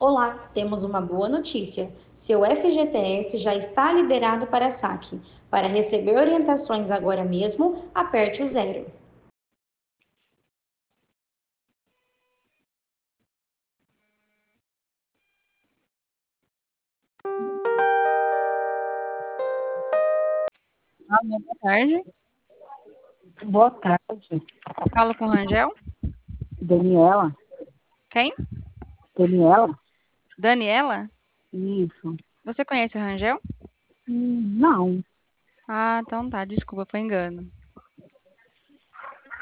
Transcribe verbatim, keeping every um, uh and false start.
Olá, temos uma boa notícia. Seu F G T S já está liberado para saque. Para receber orientações agora mesmo, aperte o zero. Alô, boa tarde. Boa tarde, Falo com Rangel. Daniela. Quem? Daniela? Daniela? Isso. Você conhece o Rangel? Hum, Não. Ah, então tá, desculpa, foi engano.